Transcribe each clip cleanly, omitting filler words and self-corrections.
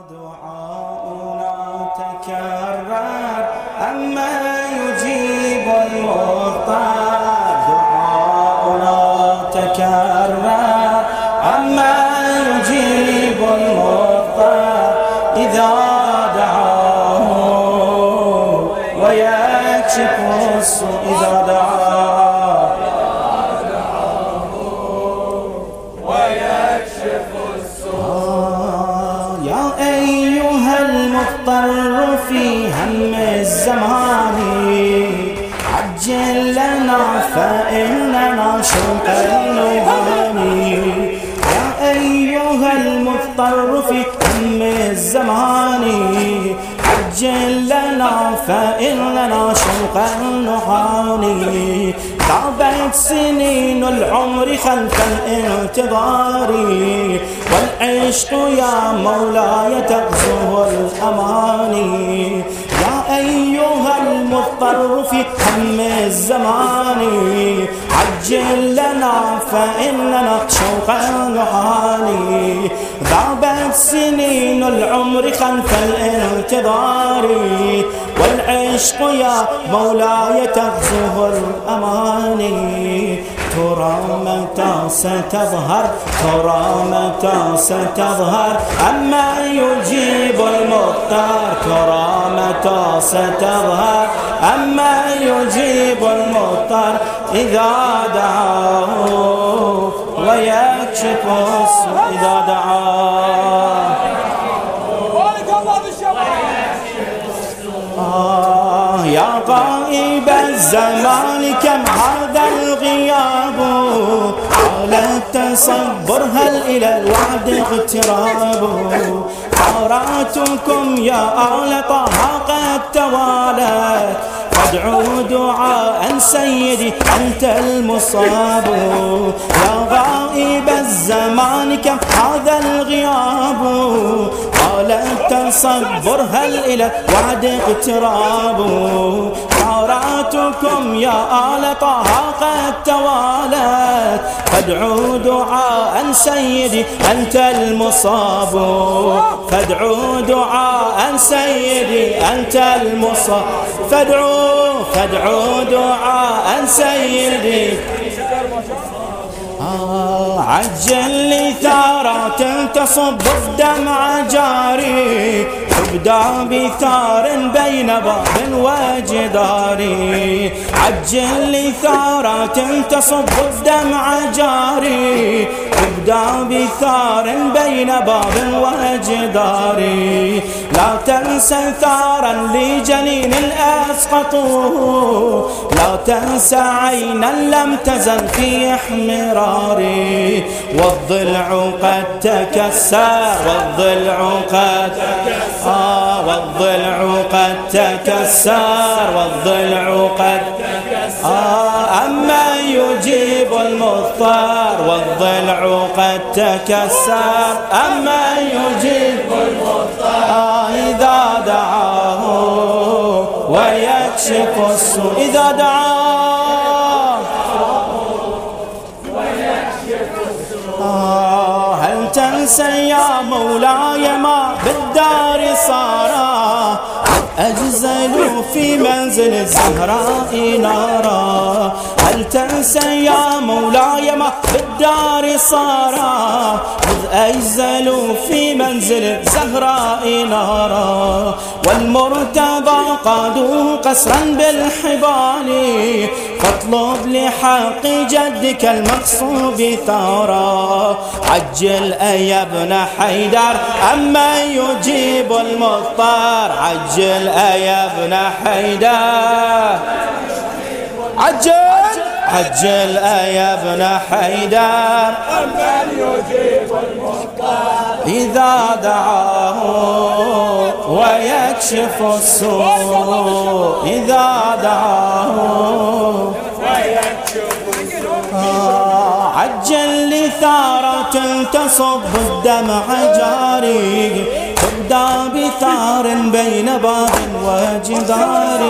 دعاؤنا تكرر أما يجيب المضطر. دعاؤنا تكرر أما يجيب المضطر إذا دعاه ويكشف السوء إذا دعاه ويكشف السوء. يا أيها المضطر في هم الزمان عجل لنا فإننا شوقا نباني. يا أيها المضطر في هم الزمان عجل لنا فإننا شوقا نعاني. طابت سنين العمر خلف الانتظار والعشق يا مولاي تغزو الأماني. يا أيها المضطر في هم الزمان عجل لنا فإننا شوقا نعاني. ذابت سنين العمر خلف الانتظار والعشق يا مولاي تغزو الأماني. ترى متى ستظهر ترى متى ستظهر أما يجيب المضطر. ترى متى ستظهر أما يجيب المضطر إذا دعاه ويكشف السوء إذا دعاه. يا غائب الزمان كم هذا الغياب على التصبر هل إلى الوعد اغتراب. حاراتكم يا آل طه قد توالت فادعوا دعاء سيدي أنت المصاب. يا غائب الزمان كم هذا الغياب قال التصبر هل إلى وعد اقتراب. حاراتكم يا آل طه قد توالت فادعوا دعاء سيدي أنت المصاب. فادعوا دعاء سيدي أنت المصاب. فادعوا دعاء سيدي. عجل لثارات تصب الدمع جاري تبدأ بثار بين باب وجدار. عجل لثارات تصب الدمع جاري تبدأ بثار بين باب وجدار. لا تنسى ثارا لجنين الأسقطوا لا تنسى عينا لم تزل في احمراري. والضلع قد تكسر والضلع قد والضلع قد تكسر والضلع قد أما يجيب المضطر. والضلع قد تكسر أما يجيب المضطر إذا دعاه ويكشف السوء إذا دعاه. هل تنسى يا مولاي ما بالدار صار أجزلوا في منزل الزهراء نارا. هل تنسى يا مولاي ما بالدار صار إذ أجزلوا في منزل الزهراء نارا. والمرتضى قادوا قصرا بالحبال فاطلب لحق جدك المقصود ثارا. عجل يا ابن حيدر أما يجيب المضطر. عجل يا ابن حيدر عجل يا ابن حيدر أما يجيب المضطر إذا دعاه ويكشف السوء إذا دعاه ويكشف السوء. عجل لثارة تصب الدمع جاري تبدأ بثار بين باب وجدار.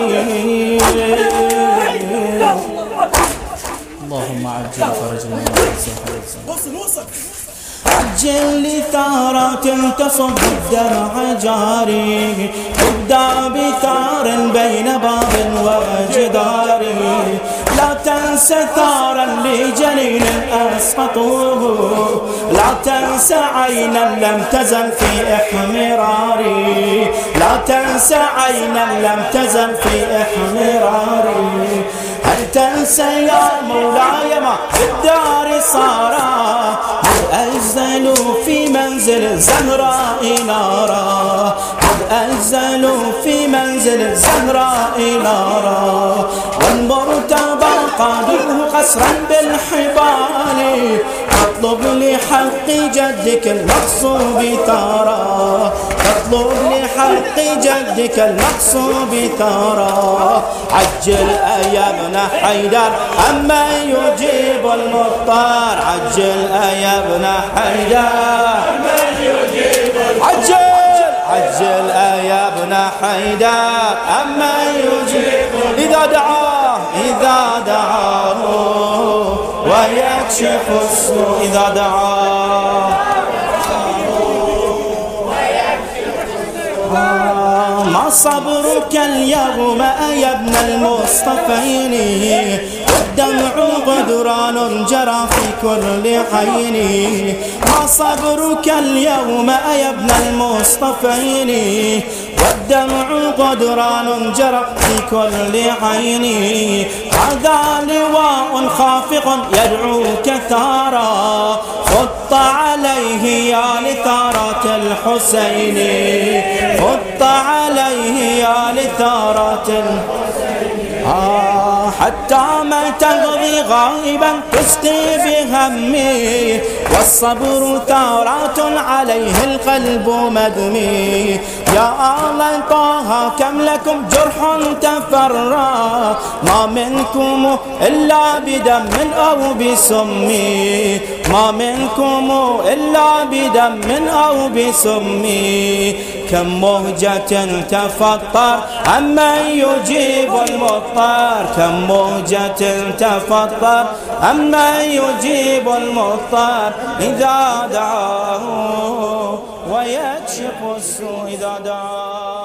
اللهم عجل فرج المنازل. عجل لثارات تصب الدمع جاري ابدأ بثار بين باب وجدار لا تنس ثارا لجليل أسقطوه لا تنس عينا لم تزل في إحمراري لا تنس عينا لم تزل في إحمراري هل تنسى يا مولاي ما في الدار صارا أجزلوا في منزل الزهراء نارا أجزلوا في منزل الزهراء نارا والمرتضى قادوه قصرا بالحبال اطلب لحق جدك المقصوب ثارا اطلب لحق جدك المقصوب ثارا عجل يا ابن حيدر أما يجيب المضطر عجل يا ابن حيدر عجل يا ابن حيدر أما يجيب إذا دعاه ويكشف السوء إذا دعاه ما صبرك اليوم يا ابن المصطفين والدمع غدران جرى في كل حين ما صبرك اليوم يا ابن المصطفين والدمع غدران جرى في كل عين هذا لواء خافق يدعوك ثارا خط عليه يا لثارات الحسين خط عليه يا لثارات الحسين حتى ما تغضي غائبا تسقي بهمي والصبر ثارات عليه القلب مدمي يا آل طه كم لكم جرح تفرى ما منكم إلا بدم أو بسم ما منكم إلا بدم أو بسم كم مهجة تفطر أمن يجيب المضطر كم مهجة تفطر أمن يجيب المضطر إذا دعاه ويكشف السوء إذا دعاه